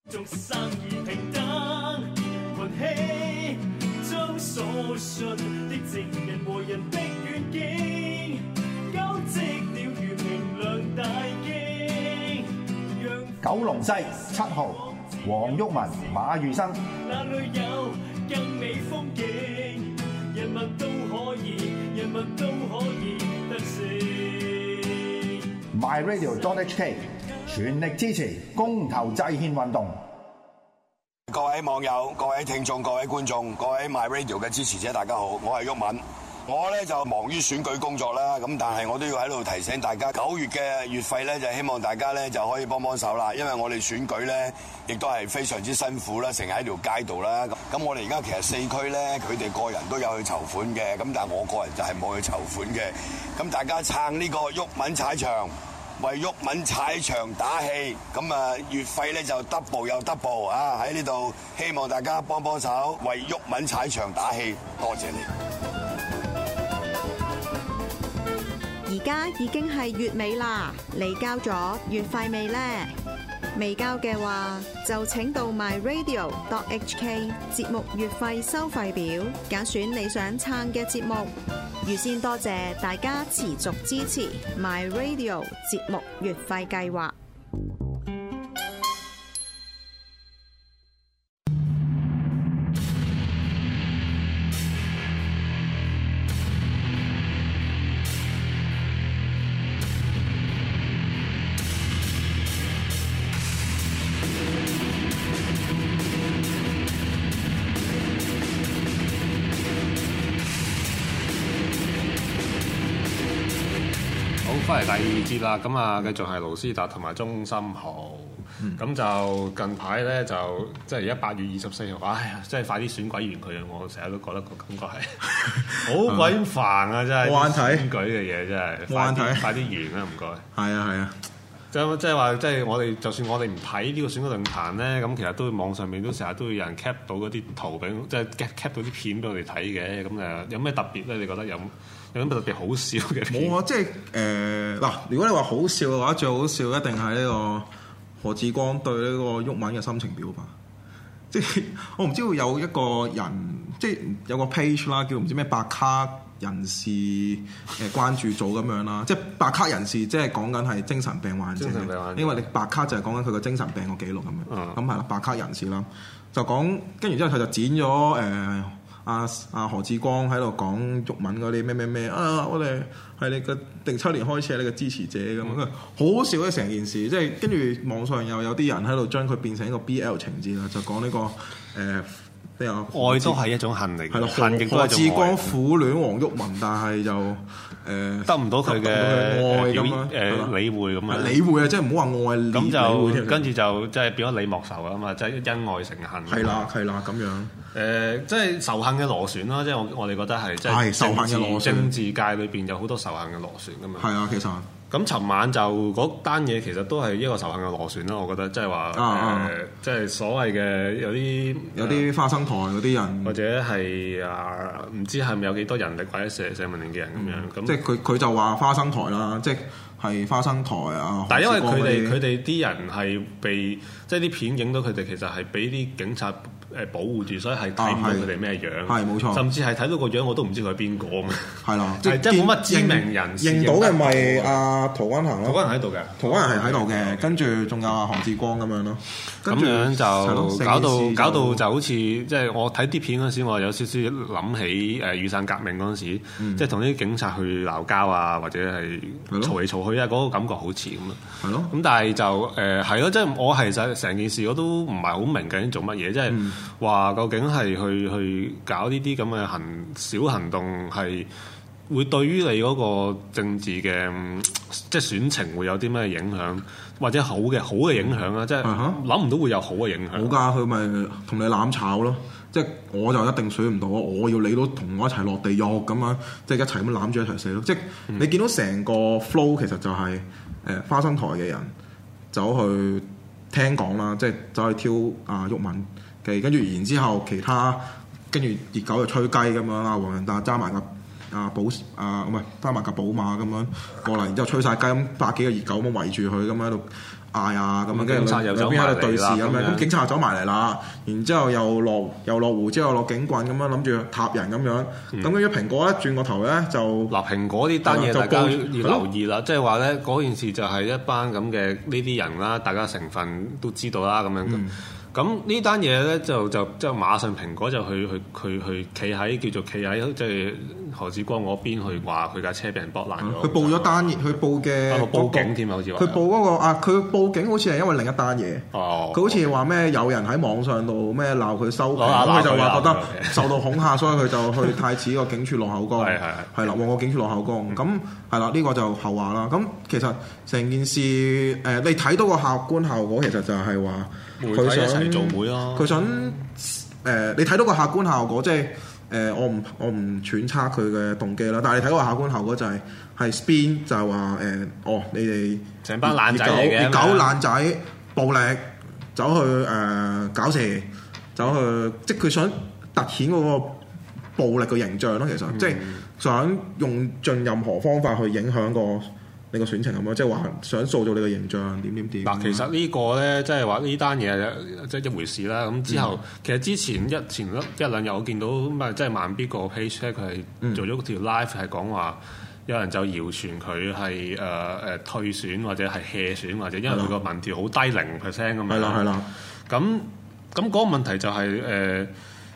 做生意平等運氣，將所信的情人和人的願景，交織了如明亮大徑。 九龍西7號黃毓民、馬裕生。 那裏有更美風景，人物都可以，人物都可以得勝。 MyRadio.HK 全力支持公投制憲運動。 各位網友、各位聽眾、各位觀眾、各位 MyRadio 嘅支持者，大家好，我係毓民。我咧就忙於選舉工作啦，咁但係我都要喺度提醒大家，9月嘅月費咧就希望大家咧就可以幫幫手啦，因為我哋選舉咧亦都係非常之辛苦啦，成日喺條街度啦。咁我哋而家其實4區咧，佢哋個人都有去籌款嘅，咁但係我個人就係冇去籌款嘅。咁大家撐呢個毓民踩場，為毓民踩場打氣，咁啊月費咧就 double 又 double 啊！喺呢度希望大家幫幫手，為毓民踩場打氣，多謝你。 而家已經係月尾啦，你交咗月費未呢？未交嘅話，就請到 MyRadio.HK 節目月費收費表，揀選你想撐嘅節目。預先多謝大家持續支持 MyRadio 節目月費計劃。 翻嚟第二節啦，咁啊繼續係盧斯達同埋鍾心豪，咁就近排咧就即係而家8月24號，哎呀，真係快啲選舉完佢啊！我成日都覺得個感覺係好鬼煩啊！真係選舉嘅嘢真係，快啲完啦！唔該。係啊，即係話，即係我哋就算我哋唔睇呢個選舉論壇咧，咁其實都網上面都成日都有人 cap 到嗰啲圖俾，即係 cap 到啲片俾我哋睇嘅。咁誒有咩特別咧？你覺得有咩特別好笑嘅片？ 冇啊！即係嗱，如果你話好笑嘅話，最好笑一定係呢個何志光對呢個毓民嘅心情表白。即係我唔知道有一個人，即係有個 page 啦，叫唔知咩白卡人士關注組咁樣啦。即係白卡人士，即係講緊係精神病患者。因為你白卡就係講緊佢個精神病個記錄咁樣。咁係啦，白卡人士啦，就講跟住之後佢就剪咗阿何志光喺度講毓民嗰啲咩啊！我哋係你嘅07年開始係你嘅支持者咁樣，好笑嘅成件事。即係跟住網上又有啲人喺度將佢變成一個 BL 情節啦，就講呢個咩啊？愛都係一種恨嚟嘅， 係咯， 恨亦都係一種愛。 何志光苦戀黃毓民，但係就得唔到佢嘅愛咁樣理會咁樣。 理會啊，即係唔好話愛。 咁就跟住就即係變咗李莫愁啊嘛，即係因愛成恨。 係啦咁樣。 即係仇恨嘅螺旋啦，即係我哋覺得係即係仇恨嘅螺旋。 政治界裏邊有好多仇恨嘅螺旋咁樣。 係啊，其實。 咁尋晚就嗰單嘢其實都係一個仇恨嘅螺旋啦，我覺得即係話即係所謂嘅有啲花生台嗰啲人， 或者係唔知係咪有幾多人力或者社民連嘅人咁樣。咁即係佢就話花生台啦，即係花生台啊。 但係因為佢哋啲人係被即係啲片影到佢哋其實係俾啲警察保護住，所以係睇唔到佢哋咩樣。 係冇錯， 甚至係睇到個樣我都唔知佢係邊個咁。 係啦， 即係冇乜知名人士。 認到嘅咪阿陶君行咯。 陶君行喺度嘅， 陶君行係喺度嘅，跟住仲有阿何志光咁樣咯。 咁樣就搞到就好似即係我睇啲片嗰陣時，我有少少諗起雨傘革命嗰陣時，即係同啲警察去鬧交啊，或者係嘈嚟嘈去啊，嗰個感覺好似咁咯。 係咯。咁但係就係咯，即係我其實成件事我都唔係好明究竟做乜嘢，即係話究竟係去搞呢啲咁嘅小行動係會對於你嗰個政治嘅即係選情會有啲咩影響，或者好嘅影響啊？即係諗唔到會有好嘅影響。 好㗎，佢咪同你攬炒咯。即係我就一定選唔到，我要你都同我一齊落地獄咁樣，即係一齊咁攬住一齊死咯。即係你見到成個 flow 其實就係花生台嘅人走去聽講啦，即係走去挑毓民嘅，跟住然之後其他跟住熱狗就吹雞咁樣啦，黃仁達揸埋個揸埋架寶馬咁樣過嚟，然之後吹晒雞咁，百幾個熱狗咁圍住佢咁喺度嗌啊咁樣，跟警察又兩邊喺度對視咁樣， 走埋嚟啦咁警察走埋嚟啦，然之後又落胡椒又落警棍咁樣諗住踏人咁樣，咁跟住蘋果咧轉個頭咧就嗱，蘋果呢單嘢就大家要報留意啦，即係話咧嗰件事就係一班咁嘅呢啲人啦，大家成分都知道啦咁樣。咁呢單嘢咧就馬上蘋果就去企喺即係何志光嗰邊去話佢架車俾人剝爛咗。 佢報咗單，佢報嘅報警添啊，好似話。 佢報嗰個啊，佢報警好似係因為另一單嘢。 哦。 佢好似話咩有人喺網上度咩鬧佢收皮，咁鬧佢佢就話覺得鬧佢受到恐嚇，所以佢就去太子個警署落口供。 係啦，旺角警署落口供。咁係啦，呢個就後話啦。咁其實成件事你睇到個客觀效果，其實就係話佢想一齊做媒咯。 佢想你睇到個客觀效果，即係我唔揣測佢嘅動機啦。但係你睇到個客觀效果就係 spin 就係話你哋成班爛仔嚟嘅， 熱狗爛仔暴力走去搞事，走去即係佢想突顯嗰個暴力嘅形象咯。其實即係想用盡任何方法去影響你個選情咁樣，即係話想塑造你個形象點。 嗱，其實呢個咧，即係話呢單嘢即係一回事啦。咁之後，其實之前一兩日我見到即係慢必個 page 咧，佢係做咗條 live 係講話，有人就謠傳佢係退選或者係 hea 選，或者因為佢個民調好低0%咁樣。 係啦。 咁嗰個問題就係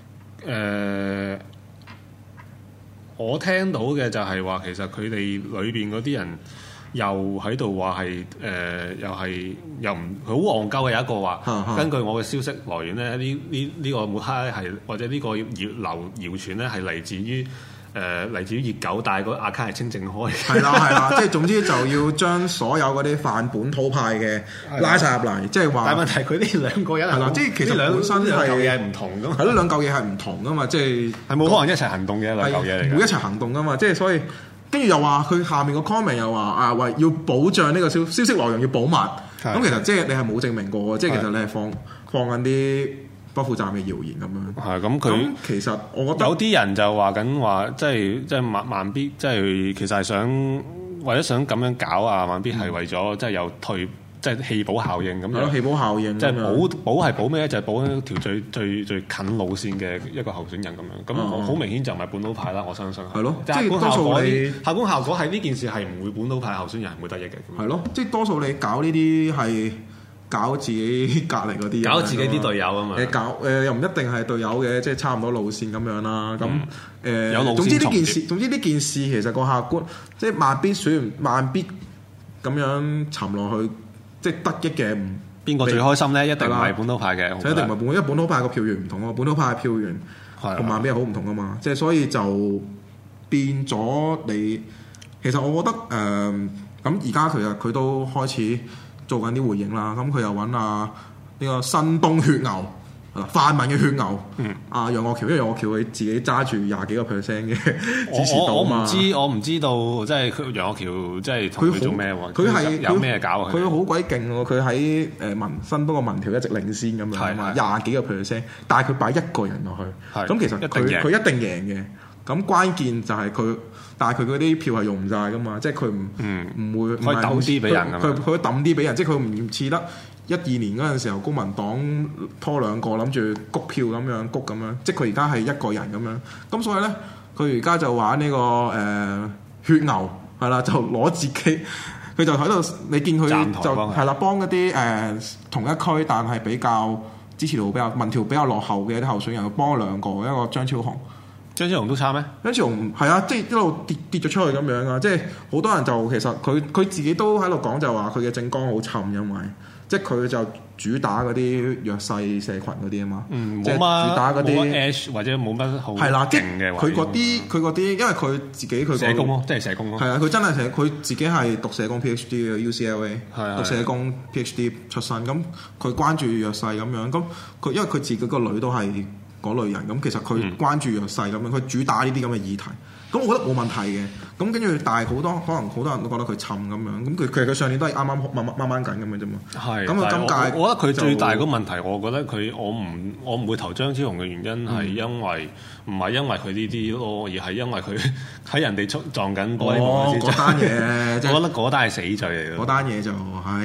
我聽到嘅就係話，其實佢哋裏邊嗰啲人。又喺度話係又唔好戇鳩嘅，有一個話，根據我嘅消息來源咧，呢個抹黑係或者呢個謠傳咧係嚟自於熱狗，但係個 account 係清正開。係啦， 即係總之就要將所有嗰啲泛本土派嘅拉晒入嚟，即係話。 但係問題佢呢兩個人係啦， 即係其實本身兩嚿嘢係唔同噶嘛。 係咯，兩嚿嘢係唔同噶嘛，即係冇可能一齊行動嘅兩嚿嘢嚟。 唔會一齊行動噶嘛，即係所以。跟住又話佢下面個 comment 又話為要保障呢個消息來源要保密，咁其實即係你係冇證明過，即係其實你係放緊啲不負責任嘅謠言咁樣。係咁佢其實我覺得有啲人就話緊話，即係慢必，即係其實係想為咗想咁樣搞啊，慢必係為咗即係有退。即係棄保效應咁樣， 棄保效應， 即係保係保咩咧？就係保一條最近路線嘅一個候選人咁樣。咁好明顯就唔係本土派啦，我相信。 係咯， 即係多數客觀效果係呢件事係唔會本土派候選人唔會得益嘅。 係咯，即係多數你搞呢啲係搞自己隔離嗰啲， 搞自己啲隊友啊嘛。 又唔一定係隊友嘅，即係差唔多路線咁樣啦。咁有路線。 總之呢件事其實個客觀，即係慢必咁樣沉落去。即係得益嘅， 邊個最開心咧？一定唔係本土派嘅， 一定唔係因為本土派個票源唔同啊，本土派嘅票源同慢必係好唔同噶嘛。即係所以就變咗你。其實我覺得咁而家其實佢都開始做緊啲回應啦。咁佢又揾呢個新東血牛。泛民嘅血牛，楊岳橋，因為楊岳橋佢自己揸住20幾個%嘅支持度嘛。 我唔知道，即係楊岳橋，即係同佢做咩喎？ 佢係有咩搞啊？ 佢好鬼勁喎！佢喺新東個民調一直領先咁樣嘛，20幾個%，但係佢擺一個人落去，咁其實佢一定贏嘅。咁關鍵就係佢，但係佢嗰啲票係用唔晒噶嘛，即係佢唔會可以抌啲俾人， 佢抌啲俾人，即係佢唔似得。12年嗰陣時候，公民黨拖兩個諗住谷票咁樣谷咁樣，即係佢而家係一個人咁樣。咁所以咧，佢而家就玩呢個血牛係啦，就攞自己，佢就喺度。你見佢就係啦，幫嗰啲同一區但係比較支持度比較民調比較落後嘅啲候選人，幫兩個，一個張超雄。 張超雄都差咩？張超雄係啊，即係一路跌咗出去咁樣啊！即係好多人就其實佢自己都喺度講就話佢嘅政綱好沉，因為。即係佢就主打嗰啲弱勢社群嗰啲啊嘛，即係主打嗰啲或者冇乜好係啦，即係佢嗰啲，因為佢自己佢社工咯，即係社工咯。 係啊，佢真係佢自己係讀社工 PhD 嘅 UCLA，讀社工 PhD 出身，咁佢關注弱勢咁樣，咁佢因為佢自己個女都係嗰類人，咁其實佢關注弱勢咁樣，佢主打呢啲咁嘅議題。咁我覺得冇問題嘅，咁跟住但係可能好多人都覺得佢沉咁樣，咁其實佢上年都係啱啱掹緊咁樣啫嘛。係，咁啊今屆我覺得佢最大個問題，我覺得我唔會投張超雄嘅原因係因為唔係因為佢呢啲咯，而係因為佢喺人哋撞緊玻璃門嗰單嘢，我覺得嗰單係死罪嚟嘅。 嗰單嘢就唉，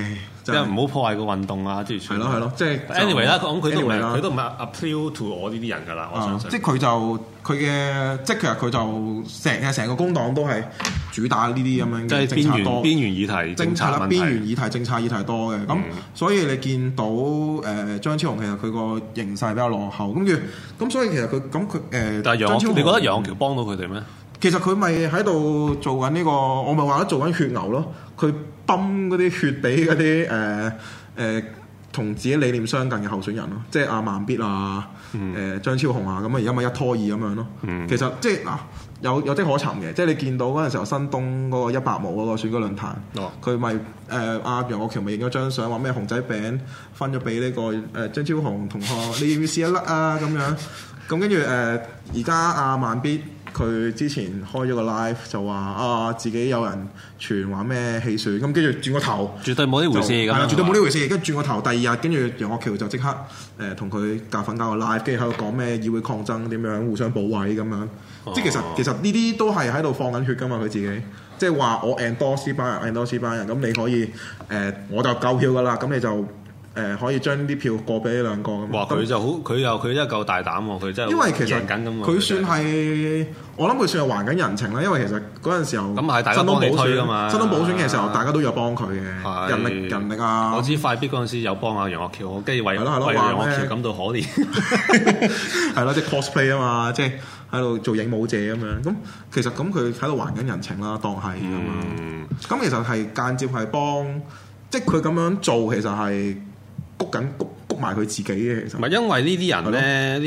即係唔好破壞個運動啊！即係係咯，即係 anyway 啦，咁佢都唔係 anyway appeal to 我呢啲人㗎啦，我相信。 即係佢嘅，即係其實佢就成個工黨都係主打呢啲咁樣嘅政策多， 邊緣議題政策問題， 邊緣議題政策議題多嘅。咁所以你見到張超雄其實佢個形勢比較落後，咁所以其實佢但係你覺得楊岳橋幫到佢哋咩？ 其實佢咪喺度做緊呢個，我咪話咗做緊血牛咯。佢泵嗰啲血俾嗰啲同自己理念相近嘅候選人咯，即係阿慢必啊、張超雄啊，咁啊而家咪一拖二咁樣咯。其實即係嗱有跡可尋嘅，即係你見到嗰陣時候新東嗰個100毛嗰個選舉論壇，佢咪阿楊岳橋咪影咗張相，話咩熊仔餅分咗俾呢個張超雄同學，你要唔要試一粒啊咁樣？咁跟住而家阿慢必。佢之前開咗個 live 就話自己有人傳話咩棄選，咁跟住轉個頭， 絕對冇呢回事咁樣， 絕對冇呢回事。跟住轉個頭，第二日跟住楊岳橋就即刻同佢夾份搞個 live，跟住喺度講咩議會抗爭點樣互相保衞咁樣。即係其實呢啲都係喺度放緊血噶嘛，佢自己即係話我 endorse 班人 endorse 班人，咁你可以我就夠票噶啦，咁你就。可以將啲票過俾呢兩個咁。 哇！佢就好，佢真係夠大膽喎，佢真係因為其實贏緊咁。 佢算係，我諗佢算係還緊人情啦。因為其實嗰陣時候， 咁係大家幫你推㗎嘛。 新東補選嘅時候，大家都有幫佢嘅，人力啊。 我知快必嗰陣時有幫阿楊岳橋，我跟住為楊岳橋感到可憐。 係咯，即係 cosplay 啊嘛，即係喺度做影武者咁樣。咁其實咁佢喺度還緊人情啦，當係咁樣。咁其實係間接係幫，即係佢咁樣做，其實係。谷埋佢自己嘅，其實唔係因為呢啲人咧，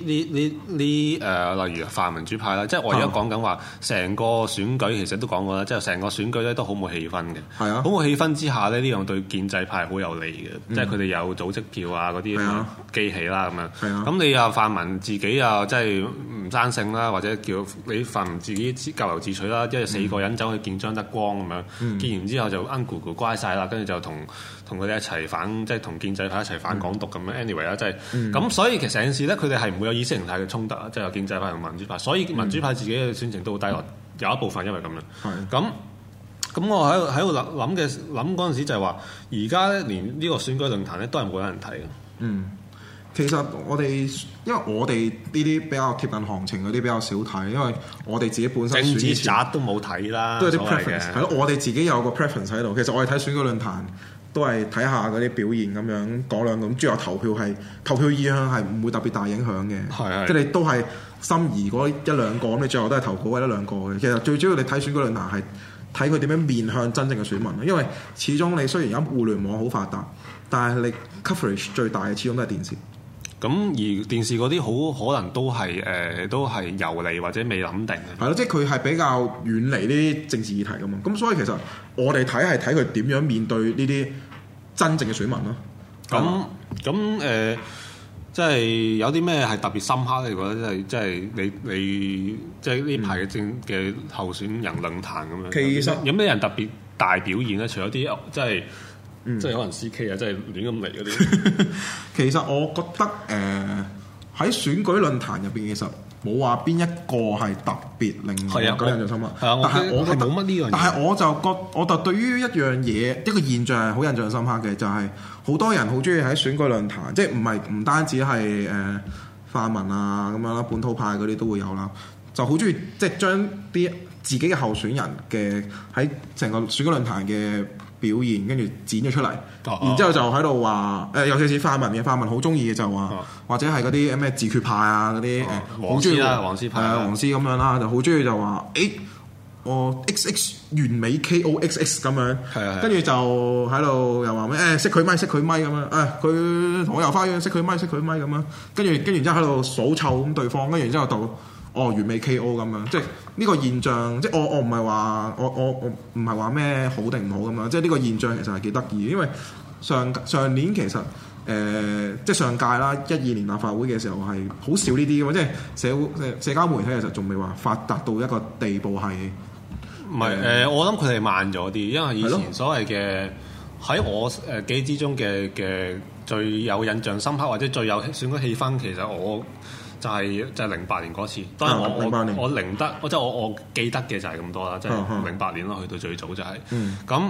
例如泛民主派啦，即係我而家講緊話，成個選舉其實都講過啦，即係成個選舉咧都好冇氣氛嘅。係啊，好冇氣氛之下咧，呢樣對建制派係好有利嘅，即係佢哋有組織票啊嗰啲機器啦咁樣。係啊，咁你又泛民自己又即係唔爭勝啦，或者叫你泛民自己咎由自取啦，即係4個人走去見張德光咁樣，見完之後就咕咕乖晒啦，跟住就同佢哋一齊反，即係同建制派一齊反港獨咁樣。anyway 啦，即係咁，所以其實成件事咧，佢哋係唔會有意識形態嘅衝突啊，即係有建制派同民主派，所以民主派自己嘅選情都好低落，有一部分因為咁樣。咁我喺度諗嗰陣時就係話，而家連呢個選舉論壇咧都係冇人睇嘅。 其實因為我哋呢啲比較貼近行情嗰啲比較少睇，因為我哋自己本身政治宅都冇睇啦， 都有啲 preference 係咯，我哋自己有個 preference 喺度。其實我哋睇選舉論壇都係睇下嗰啲表現咁樣講兩句，咁最後投票意向係唔會特別大影響嘅，即係你都係心儀嗰一兩個，咁你最後都係投嗰一兩個嘅。其實最主要你睇選舉論壇係睇佢點樣面向真正嘅選民，因為始終你雖然而家互聯網好發達，但係你 coverage 最大嘅始終都係電視。 咁而電視嗰啲好可能都係遊離或者未諗定嘅。係咯，即係佢係比較遠離呢啲政治議題噶嘛。咁所以其實我哋睇佢點樣面對呢啲真正嘅選民咯。 咁即係有啲咩係特別深刻咧？你覺得即係你即係呢排嘅候選人論壇咁樣。 其實有咩人特別大表現咧？除咗啲即係可能 CK 啊，即係亂咁嚟嗰啲。 其實我覺得喺選舉論壇入邊，其實冇話邊一個係特別令我印象深刻。但係我覺得冇乜呢樣嘢。但係我就對於一樣嘢一個現象係好印象深刻嘅，就係好多人好中意喺選舉論壇，即係唔單止係泛民啊咁樣啦，本土派嗰啲都會有啦，就好中意即係將啲自己嘅候選人嘅喺成個選舉論壇嘅表現跟住剪咗出嚟，然之後就喺度話尤其是泛民好中意嘅就話，或者係嗰啲咩自決派啊嗰啲黃絲啦，黃絲派黃絲咁樣啦，就好中意就話我 XX 完美 KOXX 咁樣，跟住就喺度又話咩熄佢咪咁樣，佢同我遊花園熄佢咪咁樣，跟住然之後喺度數臭咁對方，跟住然之後到完美 KO 咁樣，即係呢個現象，即係我唔係話我唔係話咩好定唔好咁樣，即係呢個現象其實係幾得意，因為上年其實即係上屆啦12年立法會嘅時候係好少呢啲嘅嘛，即係社交媒體其實仲未話發達到一個地步係。 唔係我諗佢哋慢咗啲，因為以前所謂嘅喺我記憶之中嘅最有印象深刻或者最有選舉氣氛，其實我就係08年嗰次。當然我零得，即係我記得嘅就係咁多啦，即係08年咯，去到最早就係咁。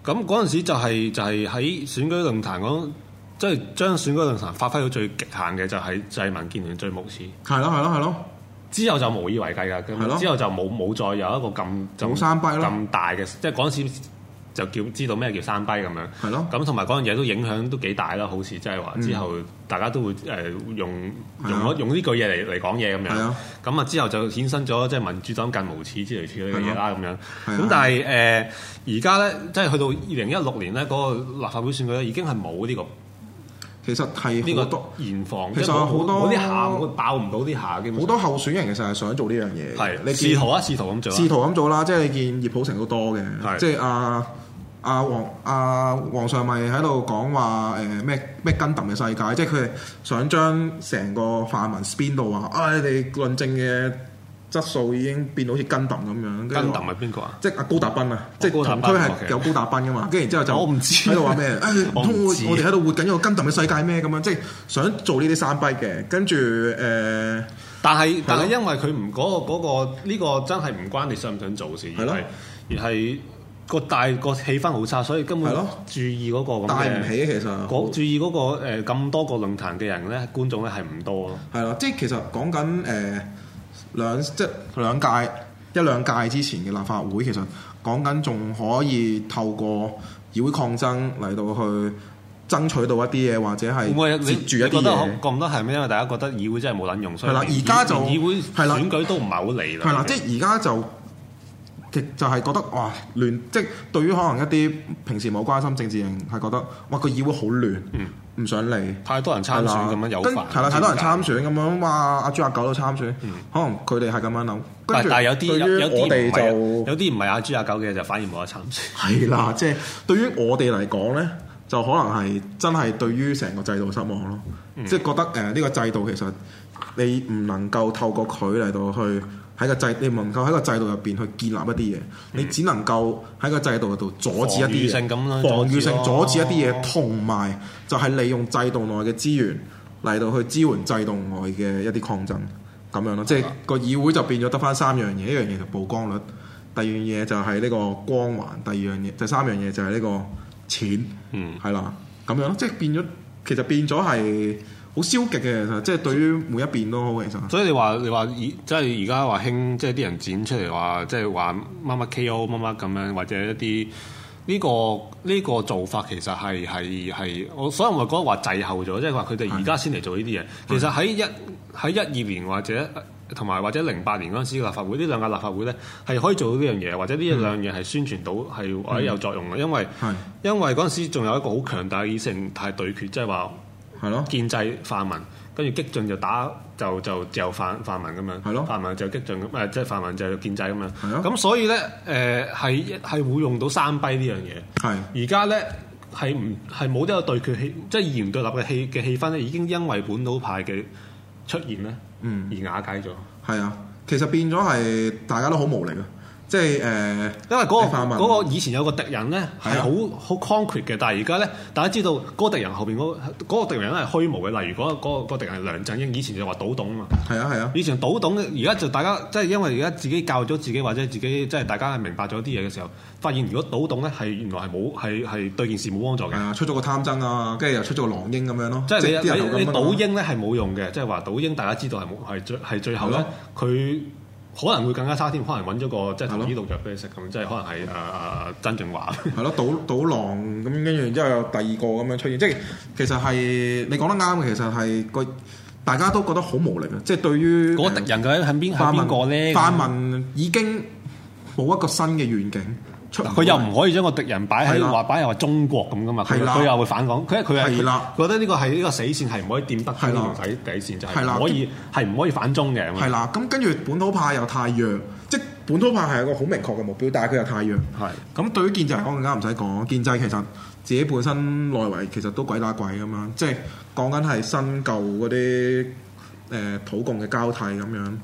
咁嗰陣時就係喺選舉論壇嗰，即係將選舉論壇發揮到最極限嘅就係民建聯最無恥。 係咯。 之後就無以為繼㗎，咁之後就冇再有一個咁山跛咯咁大嘅，即係嗰陣時就知道咩叫山跛咁樣。 係咯。 咁同埋嗰樣嘢都影響都幾大啦，好似即係話之後大家都會用呢句嘢嚟講嘢咁樣。咁啊之後就衍生咗即係民主黨更無恥之類嘅嘢啦咁樣。咁但係而家咧，即係去到2016年咧，嗰個立法會選舉咧已經係冇呢個。 其實係呢個現況， 其實好多啲下爆唔到啲下嘅。 好多候選人其實係想做呢樣嘢， 係你試圖咁做， 試圖咁做啦。即係你見葉普成都多嘅，即係皇上咪喺度講話咩跟揼嘅世界，即係佢哋想將成個泛民 spin 到話你哋論證嘅質素已經變到好似跟揼咁樣。 跟揼係邊個啊？ 即係阿高達斌啊！即係同區係有高達斌噶嘛？跟住然之後就我唔知喺度話咩？唔通我哋喺度活緊一個跟揼嘅世界咩？咁樣即係想做呢啲山跛嘅。跟住但係因為佢唔嗰個呢個真係唔關你想唔想做事，而係個氣氛好差，所以根本注意嗰個咁嘅帶唔起其實。 注意嗰個咁多個論壇嘅人咧，觀眾咧係唔多咯。 係啦，即係其實講緊一兩屆之前嘅立法會，其實講緊仲可以透過議會抗爭嚟到去爭取到一啲嘢，或者係截住一啲嘢。 覺唔得係咩？因為大家覺得議會真係冇撚用，所以而家就議會選舉都唔係好嚟啦。 係啦，即係而家就係覺得哇亂，即係對於可能一啲平時冇關心政治人係覺得哇個議會好亂，唔想理。 太多人參選咁樣有煩。 係啦，太多人參選咁樣，哇！阿豬阿狗都參選，可能佢哋係咁樣諗。 但係有啲我哋就有啲唔係阿豬阿狗嘅就反而冇得參選。 係啦，即係對於我哋嚟講咧，就可能係真係對於成個制度失望咯。即係覺得呢個制度其實你唔能夠透過佢嚟到去。你唔能夠喺個制度入邊去建立一啲嘢，你只能夠喺個制度度阻止一啲嘢，防禦性阻止一啲嘢，同埋就係利用制度內嘅資源嚟到去支援制度外嘅一啲抗爭咁樣咯。即係個議會就變咗得返三樣嘢，一樣嘢就曝光率，第二樣嘢就係呢個光環，第三樣嘢就係呢個錢，係啦咁樣咯。即係變咗，其實變咗係。好消極嘅，其實即係對於每一邊都好，其實。所以你話即係而家話興，即係啲人剪出嚟話，即係話乜乜 KO 乜乜咁樣，或者一啲呢個做法其實係我所以我咪覺得話滯後咗，即係話佢哋而家先嚟做呢啲嘢。其實喺12年或者同埋或者08年嗰陣時嘅立法會，呢兩屆立法會咧係可以做到呢樣嘢，或者呢兩樣嘢係宣傳到係或者有作用嘅，因為嗰陣時仲有一個好強大嘅意識形態對決，即係話。係咯，建制泛民，跟住激進就打就泛民咁樣，係咯，泛民就激進咁，即係泛民就建制咁樣，係咯。咁所以咧，係會用到山跛呢樣嘢。係而家咧係冇呢個對決氣，即係二元對立嘅氣氛咧，已經因為本土派嘅出現咧，而瓦解咗。係啊，其實變咗係大家都好無力啊。即係因為嗰個以前有個敵人咧係好 concrete 嘅，但係而家咧大家知道嗰個敵人後邊嗰個敵人係虛無嘅。例如嗰個敵人係梁振英，以前就話倒董啊嘛。係啊。以前倒董，而家就大家即係因為而家自己教咗自己，或者自己即係大家係明白咗啲嘢嘅時候，發現如果倒董咧係原來係對件事冇幫助嘅。係啊，出咗個貪曾啊，跟住又出咗個狼英咁樣咯。即係你倒英咧係冇用嘅，即係話倒英大家知道係最後咧佢。可能會更加差添，可能揾咗個即係同呢度藥俾你食咁，即係可能係曾俊華。係咯，賭狼咁，跟住然之後有第二個咁樣出現，即係其實係你講得啱嘅，其實係大家都覺得好無力啊！即係對於嗰個敵人究竟係邊個咧？泛民已經冇一個新嘅願景。佢又唔可以將個敵人擺喺話中國咁噶嘛？佢又會反港，佢係覺得呢個係呢個死線係唔可以掂得嘅呢條底線，就係唔可以反中嘅。係啦，咁跟住本土派又太弱，即係本土派係一個好明確嘅目標，但係佢又太弱。係咁對於建制嚟講更加唔使講，建制其實自己本身內圍其實都鬼打鬼咁樣，即係講緊係新舊嗰啲土共嘅交替咁樣。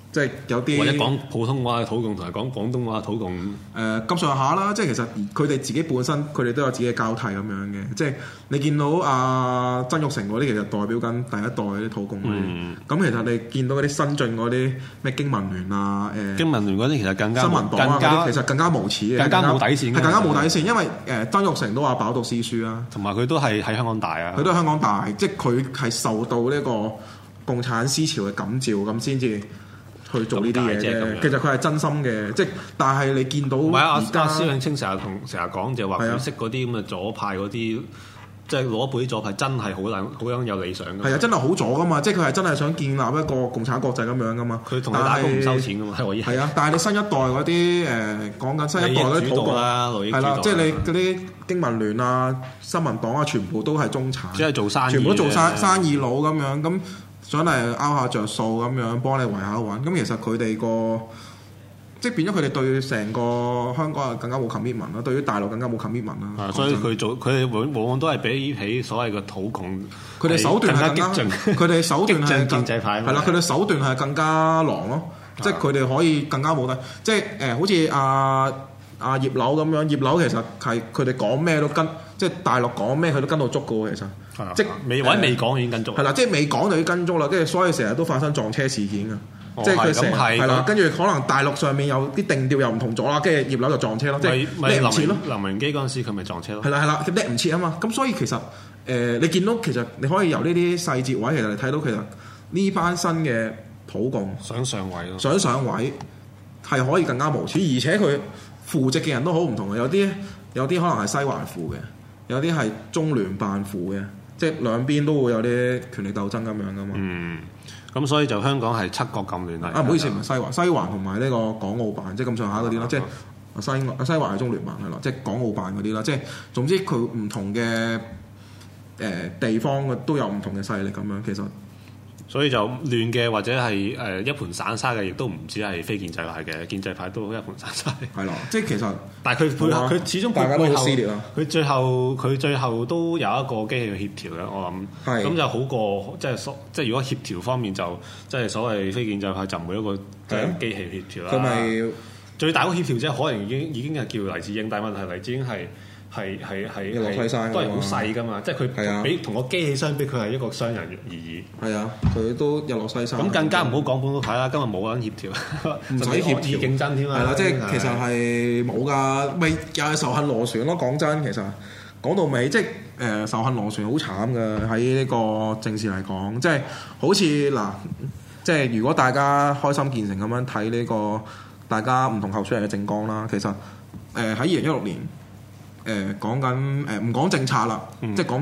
即係有啲或者講普通話嘅土共同埋講廣東話嘅土共咁上下啦，即係其實佢哋自己本身佢哋都有自己嘅交替咁樣嘅，即係你見到曾鈺成嗰啲其實代表緊第一代啲土共咁其實你見到嗰啲新進嗰啲咩經民聯啊經民聯嗰啲其實更加新民黨啊嗰啲其實更加無恥嘅， 更加冇底線， 係更加冇底線，因為曾鈺成都話飽讀詩書啦， 同埋佢都係喺香港大啊， 佢都係香港大，即係佢係受到呢個共產思潮嘅感召咁先至去做呢啲嘢啫，其實佢係真心嘅，即係但係你見到唔係阿蕭永清成日講就話佢識嗰啲咁嘅左派嗰啲，即係攞一輩啲左派真係好有理想㗎。係啊，真係好左㗎嘛，即係佢係真係想建立一個共產國際咁樣㗎嘛。 佢同你打工唔收錢㗎嘛， 係啊，但係你新一代嗰啲講緊新一代嗰啲土共啦，係啦，即係你嗰啲經民聯啊、新民黨啊，全部都係中產， 即係做生意， 全部都做生意佬咁樣咁。想嚟拗下着數咁樣幫你圍下揾，咁其實佢哋個即係變咗佢哋對成個香港係更加冇 commitment 啦，對於大陸更加冇 commitment 啦。 所以佢哋往往都係比起所謂嘅土共， 佢哋手段係更加激進，佢哋手段係建制派， 係啦，佢哋手段係更加狼咯，即係佢哋可以更加冇得，即係好似阿葉劉咁樣，葉劉其實係佢哋講咩都跟，即係大陸講咩佢都跟到足嘅喎，其實。即係或者未講已經跟足， 係啦，即係未講就已經跟足啦，跟住所以成日都發生撞車事件㗎，即係佢成日係啦，跟住可能大陸上面有啲定調又唔同咗啦，跟住葉劉就撞車咯，即係叻唔切咯。林榮基嗰陣時佢咪撞車咯，係啦，佢叻唔切啊嘛，咁所以其實你見到其實你可以由呢啲細節位其實你睇到其實呢班新嘅土共想上位咯， 想上位係可以更加無恥，而且佢扶植嘅人都好唔同嘅，有啲可能係西環扶嘅，有啲係中聯辦扶嘅。即係兩邊都會有啲權力鬥爭咁樣噶嘛。 咁所以就香港係七國咁亂啊！唔好意思，唔係西環同埋呢個港澳辦，即係咁上下嗰啲啦。即係西環係中聯辦係啦，即係港澳辦嗰啲啦。即係總之佢唔同嘅地方都有唔同嘅勢力咁樣，其實。 所以就亂嘅或者係一盤散沙嘅，亦都唔止係非建制派嘅，建制派都一盤散沙。係咯，即係其實， 但係佢配合佢始終大家都好撕裂啦。 佢最後都有一個機器去協調嘅，我諗。咁就好過即係如果協調方面就即係所謂非建制派就唔會一個機器協調啦。 佢咪最大嗰個協調者可能已經係叫黎智英，但係問題黎智英係一落西山， 都係好細噶嘛，即係佢比同個機器相比，佢係一個商人而已。係啊， 佢都一落西山。 咁更加唔好講本土派啦，今日冇人協調， 唔使協調競爭添啊。 係啦，即係其實係冇㗎，咪又係仇恨螺旋咯。講真，其實講到尾，即係仇恨螺旋好慘㗎。喺呢個政治嚟講，即係好似嗱，即係如果大家開心見誠咁樣睇呢個大家唔同候選人嘅政綱啦，其實喺2016年。講緊唔講政策啦，即係講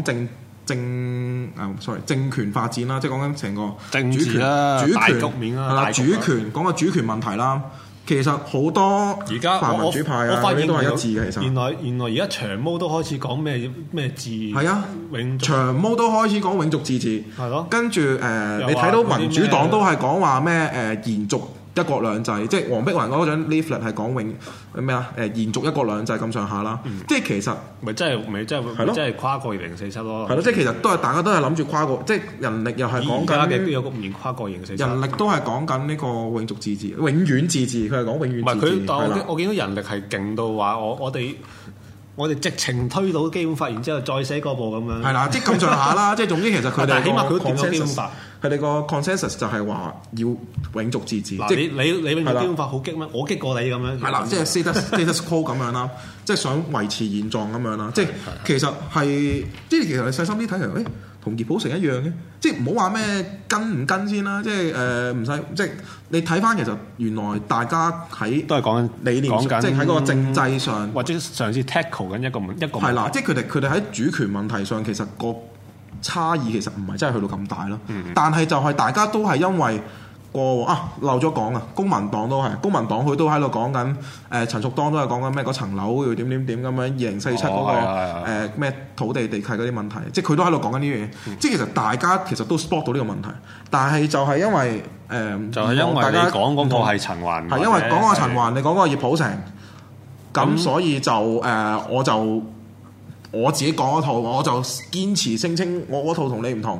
政權發展啦，即係講緊成個主權大局面啦，係啦，主權講個主權問題啦。其實好多而家泛民主派啊，嗰啲都係一致嘅。其實原來而家長毛都開始講咩治係啊，長毛都開始講永續自治係咯。 跟住你睇到民主黨都係講話咩延續一國兩制，即係黃碧雲嗰張 leaflet 係講咩啊？延續一國兩制咁上下啦。即係其實咪真係跨過2047咯。 係咯，即係其實都係大家都係諗住跨過，即係人力又係講緊嘅邊有咁跨過2047？ 人力都係講緊呢個永續自治、永遠自治。佢係講永遠自治。 唔係佢，我見到人力係勁到話我哋直情推到基本法，然之後再寫嗰部咁樣。 係啦，即係咁上下啦。即係總之其實佢哋起碼佢都掂到基本法。 佢哋個 consensus 就係話要永續自治。即係你永續基本法好激咩？我激過你咁樣。 係啦，即係 status quo 咁樣啦，即係想維持現狀咁樣啦。即係其實係，即係其實你細心啲睇，其實同葉寶成一樣嘅。即係唔好話咩跟唔跟先啦。即係唔使，即係你睇翻其實原來大家喺都係講緊理念，即係喺個政制上， 或者嘗試 tackle 緊一個係啦。即係佢哋喺主權問題上其實個差異其實唔係真係去到咁大咯，但係就係大家都係因為漏咗講啊，公民黨佢都喺度講緊，陳淑莊都係講緊咩嗰層樓要點咁樣2047嗰個咩土地地契嗰啲問題，即係佢都喺度講緊呢樣嘢，即係其實大家其實都 spot 到呢個問題，但係就係因為大家講嗰個係陳雲， 係因為講個陳雲，你講嗰個葉寶成，咁所以就我自己講嗰套，我就堅持聲稱我嗰套同你唔同，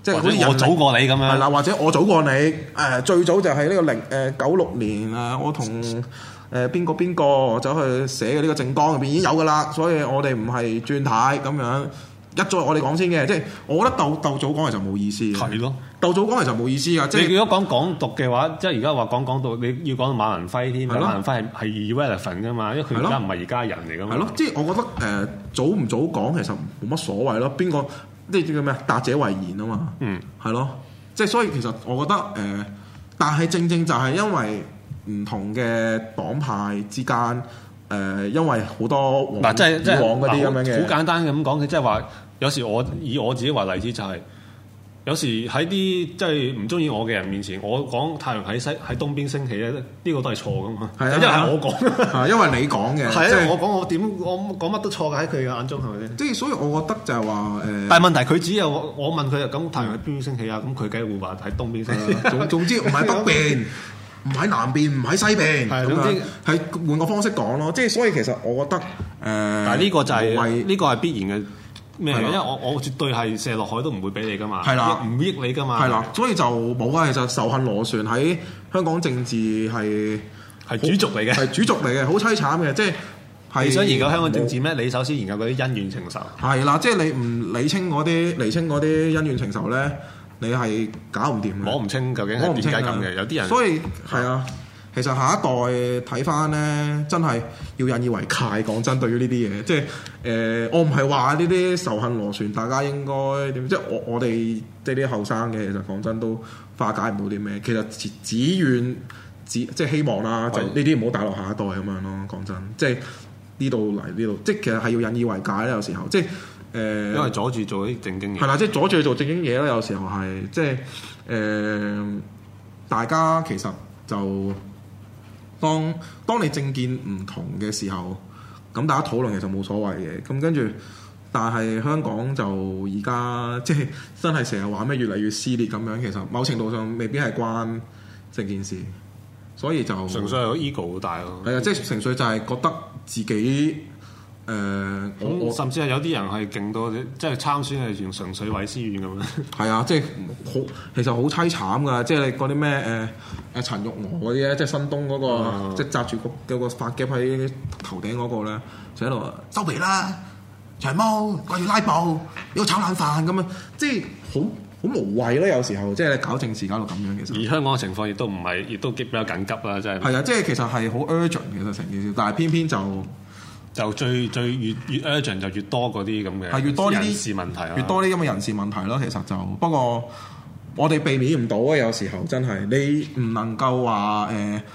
即係好似人我早過你咁樣。 係啦，或者我早過你最早就係呢個96年我同邊個走去寫嘅呢個政綱入邊已經有㗎啦，所以我哋唔係轉軚咁樣。一再我哋講先嘅，即係我覺得鬥早講其實冇意思嘅。 係咯， 鬥早講其實冇意思㗎。即係你如果講港獨嘅話，即係而家話講到你要講到馬文輝添，馬文輝係 irrelevant 㗎嘛，因為佢而家唔係而家人嚟㗎嘛。 係咯，即係我覺得早唔早講其實冇乜所謂咯。邊個即係叫咩？達者為賢啊嘛。係咯，即係所以其實我覺得但係正就係因為唔同嘅黨派之間因為好多嗱，即係往嗰啲咁樣嘅， 好簡單咁講嘅，即係話有時以我自己為例子就係、有時喺啲即係唔中意我嘅人面前，我講太陽喺東邊升起咧，呢個都係錯噶嘛。係啊，因為係我講，因為你講嘅。係啊，我講乜都錯嘅喺佢嘅眼中係咪先？即係所以我覺得就係話但係問題佢只有我問佢咁太陽喺邊邊升起啊？咁佢梗係會話喺東邊升起。總之唔係北邊。唔喺南邊，唔喺西邊，係總之係換個方式講咯。即係所以其實我覺得但係呢個就係呢個係必然嘅咩？因為我絕對係射落海都唔會俾你噶嘛，係啦，唔益你噶嘛，係啦，所以就冇啊。其實仇恨螺旋喺香港政治係主軸嚟嘅，係主軸嚟嘅，好凄慘嘅。即係你想研究香港政治咩？你首先研究嗰啲恩怨情仇係啦，即係你唔理清嗰啲恩怨情仇咧。你係搞唔掂嘅，摸唔清究竟係點解咁嘅，有啲人。所以係啊，其實下一代睇翻咧，真係要引以為戒。講真，對於呢啲嘢，即係我唔係話呢啲仇恨螺旋，大家應該點？即係我哋即係啲後生嘅，其實講真都化解唔到啲咩。其實即係希望啦，就呢啲唔好帶落下一代咁樣咯。講真，即係呢度嚟呢度，即係其實係要引以為戒咧。有時候即係。因為阻住做啲正經嘢，係啦，即係阻住做正經嘢啦。有時候係即係大家其實就當你政見唔同嘅時候，咁大家討論其實冇所謂嘅。咁跟住，但係香港就而家即係真係成日話咩越嚟越撕裂咁樣，其實某程度上未必係關成件事，所以就純粹係 ego 好大咯。係啊，即係純粹就係覺得自己。我甚至係有啲人係勁到，即係參選係用純粹毀私怨咁樣。係啊，即係其實好凄慘㗎。即係你嗰啲咩陳玉娥嗰啲咧，即係新東嗰個，即係紮住個髮夾喺頭頂嗰個咧，就喺度收皮啦，長毛掛住拉布，要炒冷飯咁樣，即係好無謂咯。有時候即係搞政治搞到咁樣，其實。而香港嘅情況亦都唔係，亦都比較緊急啦，真係。係啊，即係其實係好 urgent 其實成件事，但係偏偏就最越 urgent 就越多嗰啲咁嘅，係越多呢啲人事問題，越多呢啲咁嘅人事問題咯。其實就不過我哋避免唔到啊。有時候真係你唔能夠話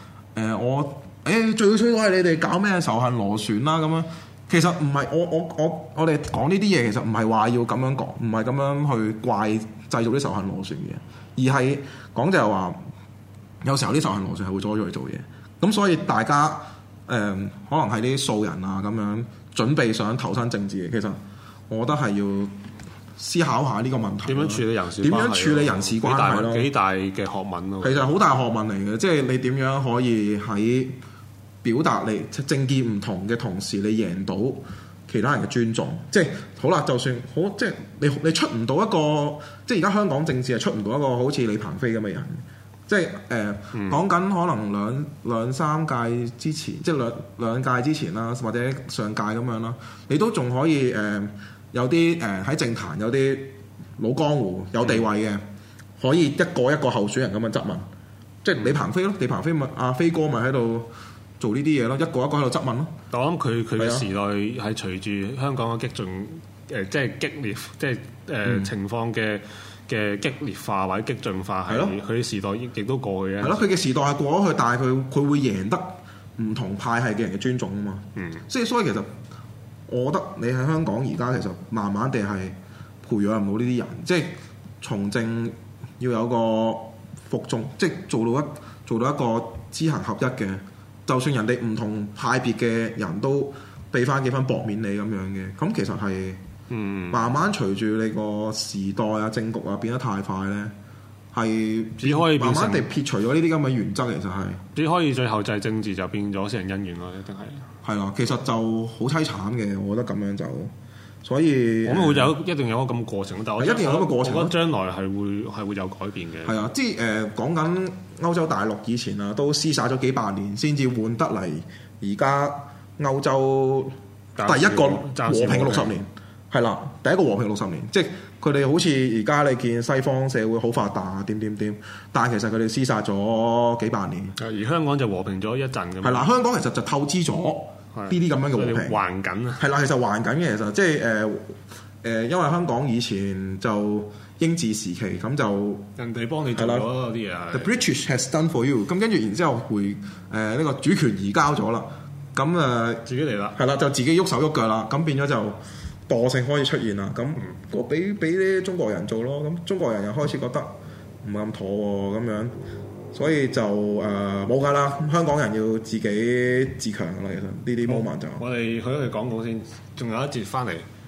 最衰都係你哋搞咩仇恨螺旋啦咁樣。其實唔係我哋講呢啲嘢，其實唔係話要咁樣講，唔係咁樣去怪製造啲仇恨螺旋嘅，而係講就係話有時候啲仇恨螺旋係會阻住佢做嘢。咁所以大家。可能係啲素人啊咁樣準備想投身政治嘅，其實我覺得係要思考下呢個問題。點樣處理人事關係？點樣處理人事關係咯？幾大嘅學問咯。其實好大學問嚟嘅，即係你點樣可以喺表達你政見唔同嘅同時，你贏到其他人嘅尊重。即係好啦，就算好，即係你出唔到一個，即係而家香港政治係出唔到一個好似李鵬飛咁嘅人。即係講緊可能兩三屆之前，即係兩屆之前啦，或者上屆咁樣啦，你都仲可以有啲喺政壇有啲老江湖有地位嘅，可以一個候選人咁樣質問，即係李鵬飛咯，李鵬飛咪阿飛哥咪喺度做呢啲嘢咯，一個喺度質問咯。我諗佢嘅時代係隨住香港嘅激進即係激烈，即係情況嘅激烈化或者激進化，係佢嘅時代亦都過去嘅。係咯，佢嘅時代係過咗去，但係佢會贏得唔同派系嘅人嘅尊重啊嘛。所以其實我覺得你喺香港而家其實慢慢地係培養唔到呢啲人，即係從政要有個服眾，即係做到一個知行合一嘅，就算人哋唔同派別嘅人都俾翻幾分薄面你咁樣嘅，咁其實係。慢慢隨住你個時代啊、政局啊變得太快咧，係只可以慢慢地撇除咗呢啲咁嘅原則，其實係只可以最後就係政治就變咗私人恩怨咯，一定係啦。其實就好凄慘嘅，我覺得咁樣就所以我會一定有一個咁過程，但係一定有咁嘅過程。 我覺得將來係會有改變嘅。 係啊，即係講緊歐洲大陸以前啊，都廝殺咗幾百年先至換得嚟，而家歐洲第一個和平60年，係啦，第一個和平60年，即係佢哋好似而家你見西方社會好發達點，但係其實佢哋廝殺咗幾百年。 而香港就和平咗一陣咁。係啦，香港其實就透支咗呢啲咁樣嘅和平。還緊啊！係啦，其實還緊嘅，其實即係因為香港以前就英治時期咁就人哋幫你做咗嗰啲嘢。 The British has done for you。咁跟住然之後呢個主權移交咗啦，咁自己嚟啦。 係啦，就自己喐手喐腳啦，咁變咗就惰性開始出現啦。咁我俾啲中國人做咯，咁中國人又開始覺得唔係咁妥喎，咁樣。所以就冇㗎啦，香港人要自己自強㗎啦。其實呢啲 moment 就我哋去廣告先，仲有一節翻嚟